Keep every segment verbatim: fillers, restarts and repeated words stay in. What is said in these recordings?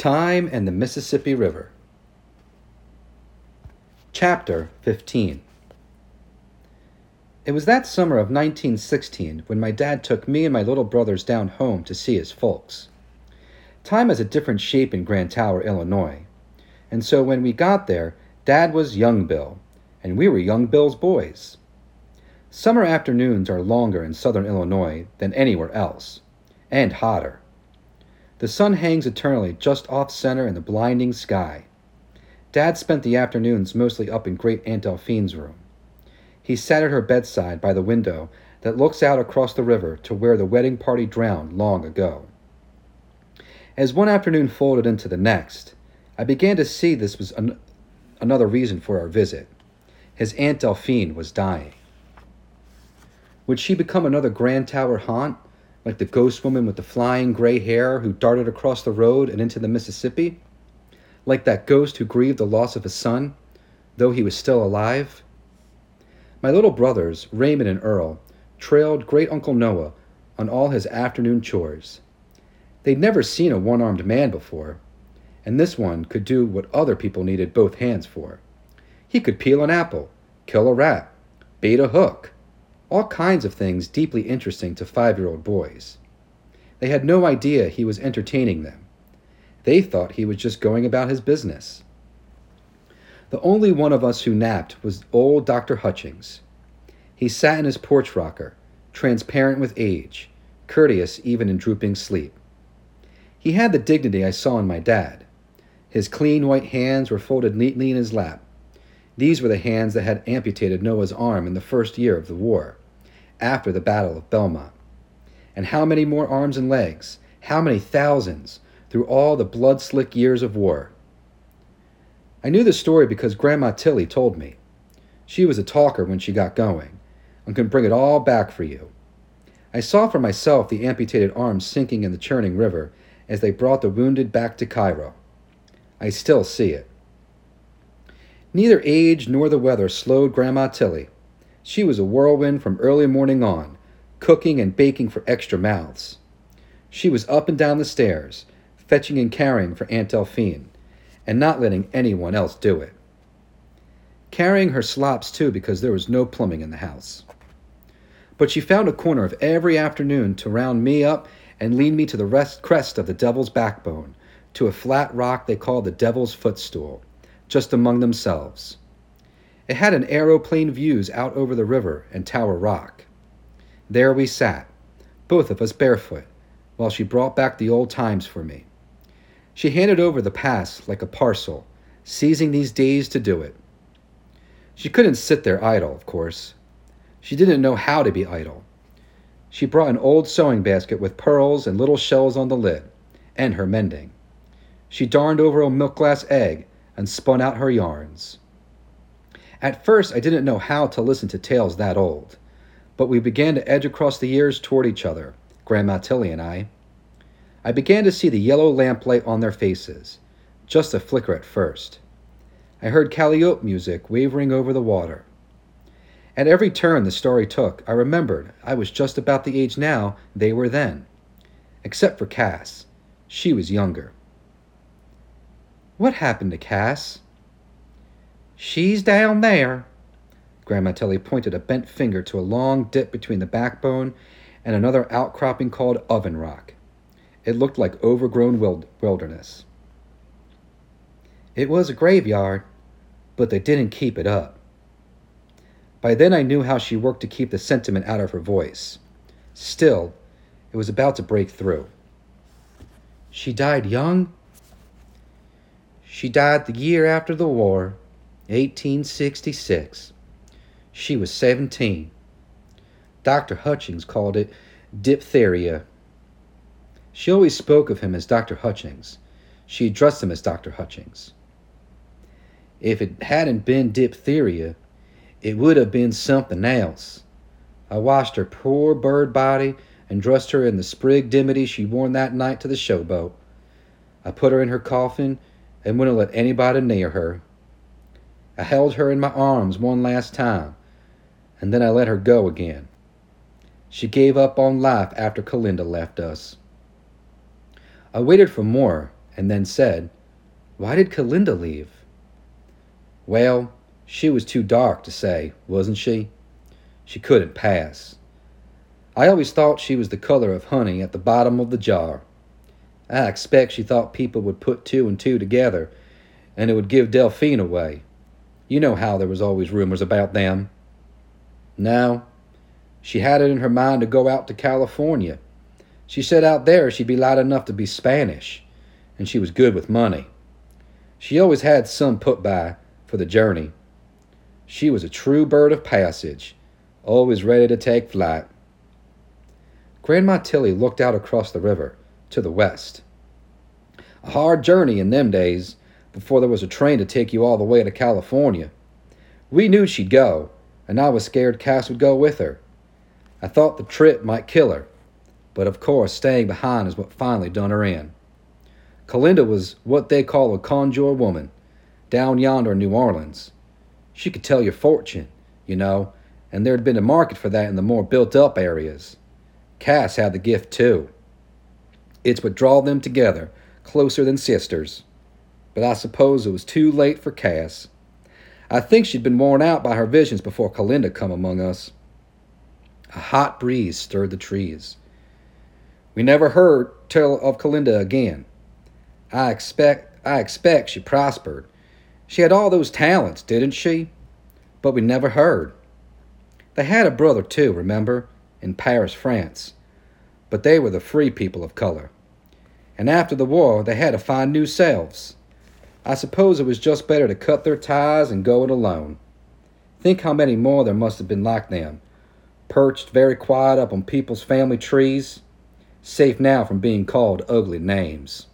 Time and the Mississippi River. Chapter fifteen. It was that summer of nineteen sixteen when my dad took me and my little brothers down home to see his folks. Time has a different shape in Grand Tower, Illinois, and so when we got there, Dad was Young Bill, and we were Young Bill's boys. Summer afternoons are longer in southern Illinois than anywhere else, and hotter. The sun hangs eternally just off-center in the blinding sky. Dad spent the afternoons mostly up in Great Aunt Delphine's room. He sat at her bedside by the window that looks out across the river to where the wedding party drowned long ago. As one afternoon folded into the next, I began to see this was an- another reason for our visit. His Aunt Delphine was dying. Would she become another Grand Tower haunt, like the ghost woman with the flying gray hair who darted across the road and into the Mississippi? Like that ghost who grieved the loss of his son, though he was still alive? My little brothers, Raymond and Earl, trailed Great Uncle Noah on all his afternoon chores. They'd never seen a one-armed man before, and this one could do what other people needed both hands for. He could peel an apple, kill a rat, bait a hook, all kinds of things deeply interesting to five-year-old boys. They had no idea he was entertaining them. They thought he was just going about his business. The only one of us who napped was old Doctor Hutchings. He sat in his porch rocker, transparent with age, courteous even in drooping sleep. He had the dignity I saw in my dad. His clean white hands were folded neatly in his lap. These were the hands that had amputated Noah's arm in the first year of the war, after the Battle of Belmont. And how many more arms and legs, how many thousands, through all the blood-slick years of war. I knew the story because Grandma Tilly told me. She was a talker when she got going, and could bring it all back for you. I saw for myself the amputated arms sinking in the churning river as they brought the wounded back to Cairo. I still see it. Neither age nor the weather slowed Grandma Tilly. She was a whirlwind from early morning on, cooking and baking for extra mouths. She was up and down the stairs, fetching and carrying for Aunt Delphine, and not letting anyone else do it. Carrying her slops, too, because there was no plumbing in the house. But she found a corner of every afternoon to round me up and lead me to the rest, crest of the Devil's Backbone, to a flat rock they called the Devil's Footstool, just among themselves. It had an aeroplane views out over the river and Tower Rock. There we sat, both of us barefoot, while she brought back the old times for me. She handed over the past like a parcel, seizing these days to do it. She couldn't sit there idle, of course. She didn't know how to be idle. She brought an old sewing basket with pearls and little shells on the lid, and her mending. She darned over a milk glass egg and spun out her yarns. At first, I didn't know how to listen to tales that old, but we began to edge across the years toward each other, Grandma Tilly and I. I began to see the yellow lamplight on their faces, just a flicker at first. I heard calliope music wavering over the water. At every turn the story took, I remembered I was just about the age now they were then, except for Cass. She was younger. What happened to Cass? She's down there. Grandma Tilly pointed a bent finger to a long dip between the backbone and another outcropping called Oven Rock. It looked like overgrown wild- wilderness. It was a graveyard, but they didn't keep it up. By then I knew how she worked to keep the sentiment out of her voice. Still, it was about to break through. She died young? She died the year after the war, eighteen sixty-six. She was seventeen. Doctor Hutchings called it diphtheria. She always spoke of him as Doctor Hutchings. She addressed him as Doctor Hutchings. If it hadn't been diphtheria, it would have been something else. I washed her poor bird body and dressed her in the sprig dimity she worn that night to the showboat. I put her in her coffin and wouldn't let anybody near her. I held her in my arms one last time, and then I let her go again. She gave up on life after Calinda left us. I waited for more, and then said, "Why did Kalinda leave?" Well, she was too dark to say, wasn't she? She couldn't pass. I always thought she was the color of honey at the bottom of the jar. I expect she thought people would put two and two together, and it would give Delphine away. You know how there was always rumors about them. No, she had it in her mind to go out to California. She said out there she'd be light enough to be Spanish, and she was good with money. She always had some put by for the journey. She was a true bird of passage, always ready to take flight. Grandma Tilly looked out across the river, to the west. A hard journey in them days, before there was a train to take you all the way to California. We knew she'd go, and I was scared Cass would go with her. I thought the trip might kill her, but of course staying behind is what finally done her in. Kalinda was what they call a conjure woman, down yonder in New Orleans. She could tell your fortune, you know, and there'd been a market for that in the more built-up areas. Cass had the gift, too. It's what drawed them together, closer than sisters. But I suppose it was too late for Cass. I think she'd been worn out by her visions before Kalinda come among us. A hot breeze stirred the trees. We never heard tell of Kalinda again. I expect, I expect she prospered. She had all those talents, didn't she? But we never heard. They had a brother, too, remember, in Paris, France. But they were the free people of color. And after the war, they had to find new selves. I suppose it was just better to cut their ties and go it alone. Think how many more there must have been like them, perched very quiet up on people's family trees, safe now from being called ugly names.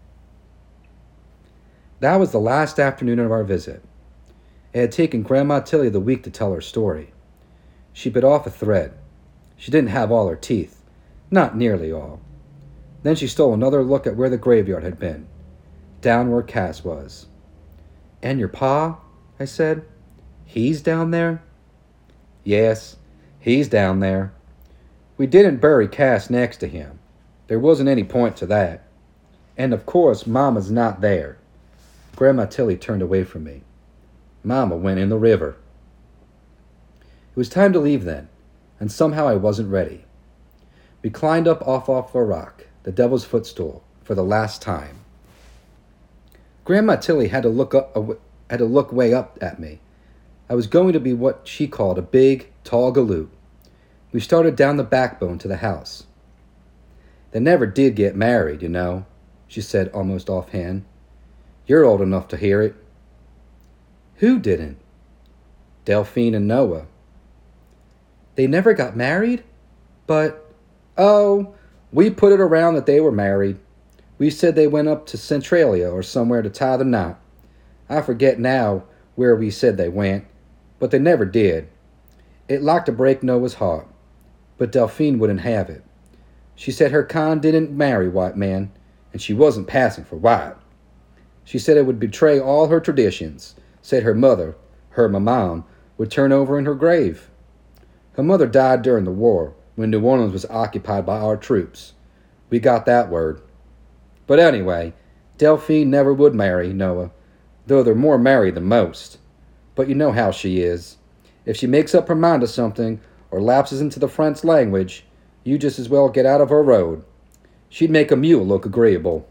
That was the last afternoon of our visit. It had taken Grandma Tilly the week to tell her story. She bit off a thread. She didn't have all her teeth, not nearly all. Then she stole another look at where the graveyard had been, down where Cass was. "And your pa?" I said. "He's down there?" "Yes, he's down there. We didn't bury Cass next to him. There wasn't any point to that. And of course, Mama's not there." Grandma Tilly turned away from me. "Mama went in the river." It was time to leave then, and somehow I wasn't ready. We climbed up off off a rock, the Devil's Footstool, for the last time. Grandma Tilly had to look up, had to look way up at me. I was going to be what she called a big, tall galoot. We started down the backbone to the house. "They never did get married, you know," she said almost offhand. "You're old enough to hear it." "Who didn't?" "Delphine and Noah." "They never got married? But, oh, we put it around that they were married. We said they went up to Centralia or somewhere to tie the knot. I forget now where we said they went, but they never did. It like to break Noah's heart, but Delphine wouldn't have it. She said her kind didn't marry white men, and she wasn't passing for white. She said it would betray all her traditions, said her mother, her maman, would turn over in her grave. Her mother died during the war, when New Orleans was occupied by our troops. We got that word. But anyway, Delphine never would marry Noah, though they're more married than most. But you know how she is. If she makes up her mind to something, or lapses into the French language, you just as well get out of her road. She'd make a mule look agreeable.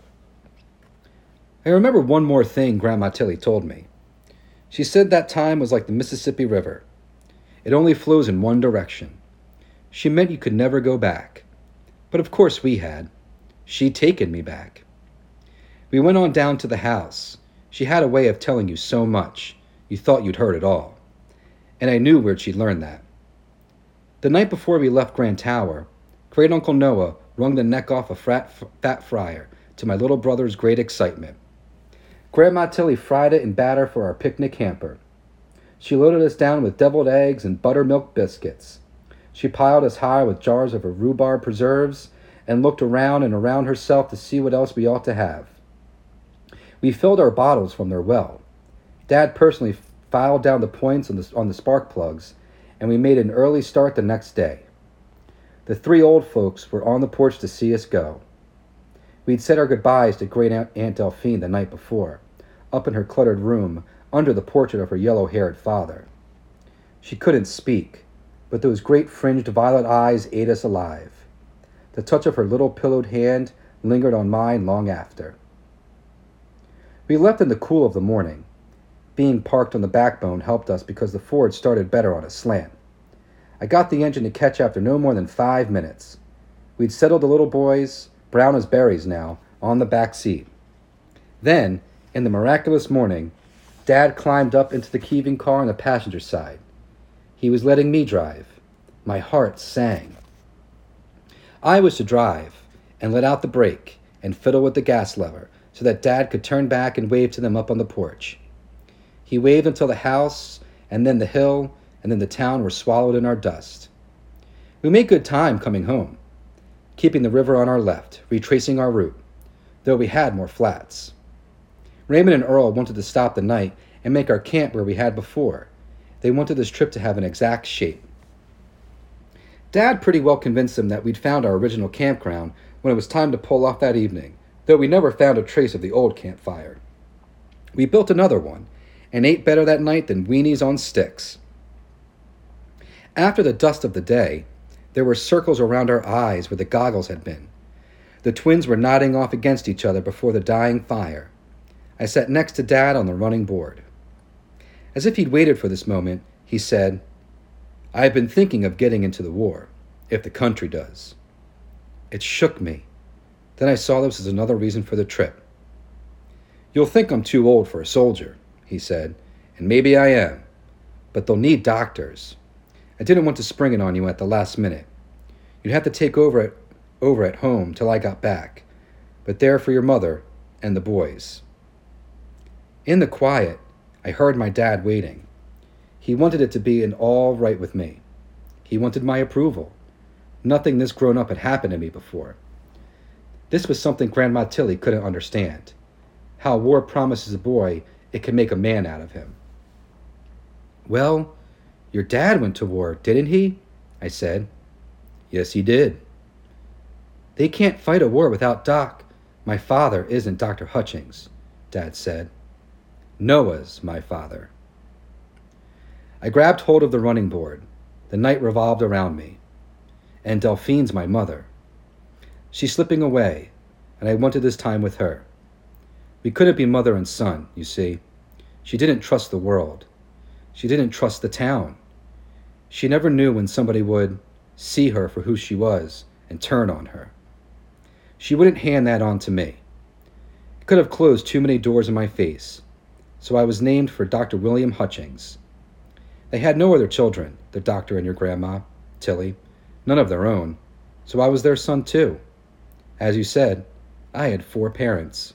I remember one more thing Grandma Tilly told me. She said that time was like the Mississippi River. It only flows in one direction. She meant you could never go back. But of course we had. She'd taken me back. We went on down to the house. She had a way of telling you so much, you thought you'd heard it all. And I knew where'd she learned that. The night before we left Grand Tower, Great Uncle Noah wrung the neck off a fat, fat friar, to my little brother's great excitement. Grandma Tilly fried it in batter for our picnic hamper. She loaded us down with deviled eggs and buttermilk biscuits. She piled us high with jars of her rhubarb preserves and looked around and around herself to see what else we ought to have. We filled our bottles from their well. Dad personally filed down the points on the, on the spark plugs, and we made an early start the next day. The three old folks were on the porch to see us go. We'd said our goodbyes to great Aunt, Aunt Delphine the night before, up in her cluttered room under the portrait of her yellow-haired father. She couldn't speak, but those great fringed violet eyes ate us alive. The touch of her little pillowed hand lingered on mine long after. We left in the cool of the morning. Being parked on the backbone helped us because the Ford started better on a slant. I got the engine to catch after no more than five minutes. We'd settled the little boys, brown as berries now, on the back seat. Then, in the miraculous morning, Dad climbed up into the heaving car on the passenger side. He was letting me drive. My heart sang. I was to drive and let out the brake and fiddle with the gas lever so that Dad could turn back and wave to them up on the porch. He waved until the house and then the hill and then the town were swallowed in our dust. We made good time coming home, keeping the river on our left, retracing our route, though we had more flats. Raymond and Earl wanted to stop the night and make our camp where we had before. They wanted this trip to have an exact shape. Dad pretty well convinced them that we'd found our original campground when it was time to pull off that evening, though we never found a trace of the old campfire. We built another one and ate better that night than weenies on sticks. After the dust of the day, there were circles around our eyes where the goggles had been. The twins were nodding off against each other before the dying fire. I sat next to Dad on the running board. As if he'd waited for this moment, he said, "I have been thinking of getting into the war, if the country does." It shook me. Then I saw this as another reason for the trip. "You'll think I'm too old for a soldier," he said, "and maybe I am, but they'll need doctors. I didn't want to spring it on you at the last minute. You'd have to take over at, over at home till I got back, but there for your mother and the boys." In the quiet, I heard my dad waiting. He wanted it to be an all right with me. He wanted my approval. Nothing this grown-up had happened to me before. This was something Grandma Tilly couldn't understand. How war promises a boy it can make a man out of him. "Well, your dad went to war, didn't he?" I said. "Yes, he did." "They can't fight a war without Doc. My father isn't Doctor Hutchings," Dad said. "Noah's my father." I grabbed hold of the running board. The night revolved around me. And Delphine's my mother. She's slipping away, and I wanted this time with her. We couldn't be mother and son, you see. She didn't trust the world. She didn't trust the town. She never knew when somebody would see her for who she was and turn on her. She wouldn't hand that on to me. It could have closed too many doors in my face, so I was named for Doctor William Hutchings. They had no other children, the doctor and your grandma, Tilly, none of their own, so I was their son too. As you said, I had four parents.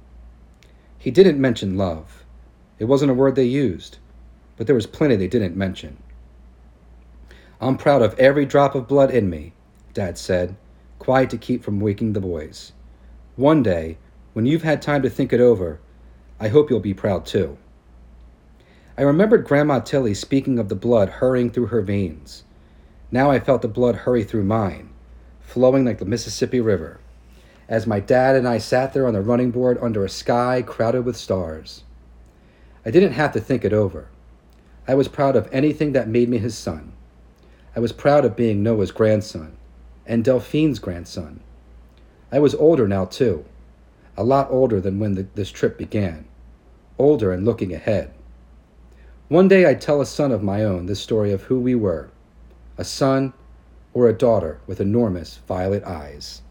He didn't mention love. It wasn't a word they used, but there was plenty they didn't mention. "I'm proud of every drop of blood in me," Dad said, quiet to keep from waking the boys. "One day, when you've had time to think it over, I hope you'll be proud too." I remembered Grandma Tilly speaking of the blood hurrying through her veins. Now I felt the blood hurry through mine, flowing like the Mississippi River, as my dad and I sat there on the running board under a sky crowded with stars. I didn't have to think it over. I was proud of anything that made me his son. I was proud of being Noah's grandson, and Delphine's grandson. I was older now, too. A lot older than when the, this trip began. Older and looking ahead. One day I'd tell a son of my own this story of who we were. A son or a daughter with enormous violet eyes.